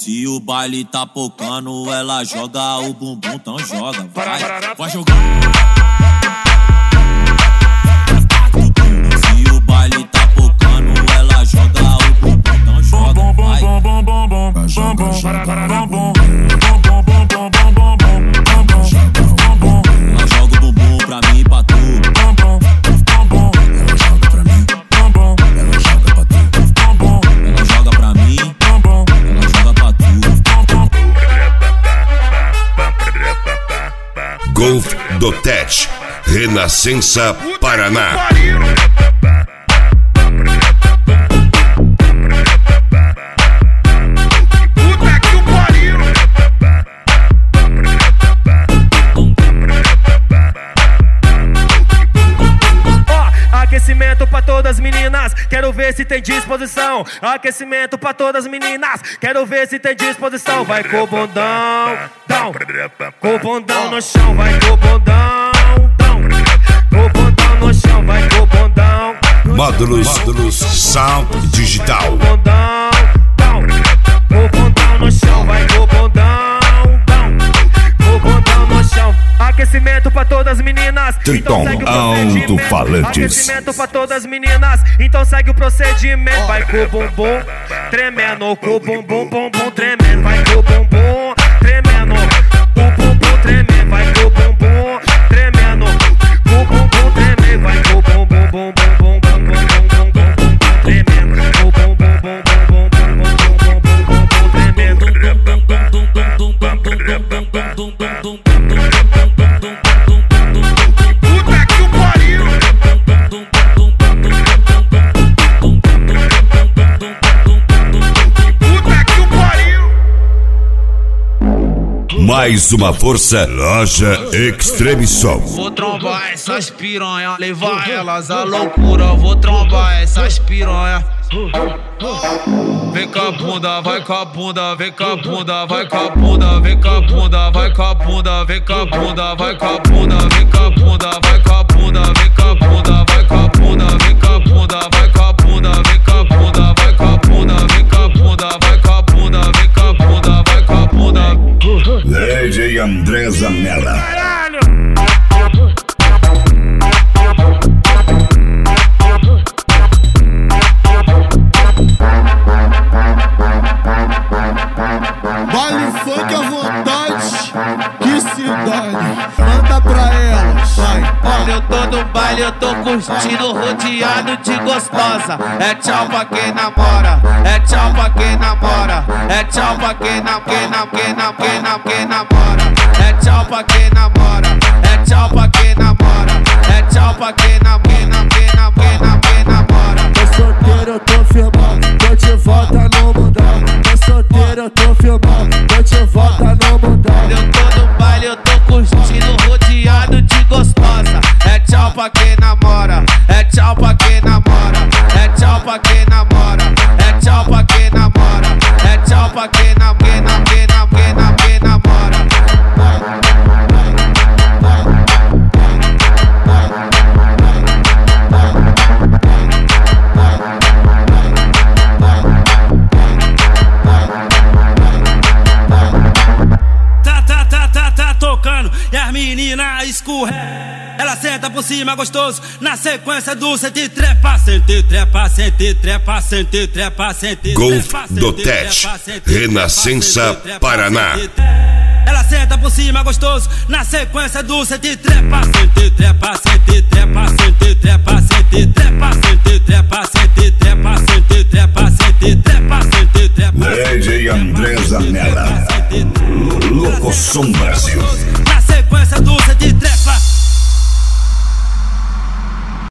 Se o baile tá pocando, ela joga o bumbum, então joga, vai jogar. Se o baile tá pocando, ela joga o bumbum, então joga, vai. Ela joga o bumbum pra mim e pra tu. Ela joga pra mim, ela joga pra tu. Ela joga pra mim, ela joga pra tu. Golf do Tete, Renascença, Paraná. Aquecimento pra todas as meninas, quero ver se tem disposição. Aquecimento pra todas as meninas, quero ver se tem disposição. Vai com o bundão, down, com o bundão no chão. Vai com o bundão, down, com o bundão no chão. Vai com o bundão. Módulos Sound Digital. Bundão, down, com o bundão no chão. Vai com o bundão, down, com o bundão no chão. Aquecimento pra todas as meninas, Triton Alto-Falantes. Aquecimento pra todas as meninas, então segue o procedimento. Vai com o bumbum tremendo, com o bumbum, bumbum tremendo. Vai com o bumbum tremendo, com o bumbum tremendo. Vai com o bumbum tremendo, com o bumbum tremendo. Vai com o bumbum, bumbum, bumbum, bumbum, bumbum, bumbum tremendo. Com o bumbum, bumbum, bumbum, bumbum, bumbum, bumbum tremendo. Mais uma força, Loja Extreme Som. Vou trombar essas piranha, levar elas à loucura. Vou trombar essas piranha. Vem com a bunda, vai com a bunda, vem com a bunda, vai com a bunda, vem com a bunda, vai com a bunda, vem com a bunda, vai com a bunda, vem com a bunda, vai com a bunda, vem com a bunda, vai com a bunda, vem com a bunda, vai com a bunda, vem com a bunda, vai com a bunda, vem com a bunda, vai com a bunda, vem com a bunda, vai com a bunda. DJ André Zanella. Baile funk à vontade, que se dane, manda pra elas, vai. Olha, eu tô no baile, eu tô curtindo, rodeado de gostosa. É tchau pra quem namora, é tchau pra quem namora, é tchau pra quem namora. É tchau pra quem namora, é tchau pra quem namora, é tchau pra quem namora. Tô solteiro, eu tô filmando, tô de volta no mundão. Tô solteiro, eu tô filmando, tô de volta no mundão. Eu tô no baile, eu tô curtindo, rodeado de gostosa. É tchau pra quem namora, é tchau pra quem namora, é tchau pra quem namora, é tchau pra quem namora, é tchau pra quem namora. Tá tocando e as meninas escorrega. Ela senta por cima gostoso, na sequência do sente trepa, sente trepa, sente trepa, sente trepa, sente trepa. Golf do Tete, Renascença, Paraná. Ela senta por cima gostoso, na sequência do sente trepa, sente trepa, sente trepa, sente trepa, sente trepa, sente trepa, sente trepa, sente trepa, sente trepa, sente trepa. DJ André Zanella, Loco Som Brasil.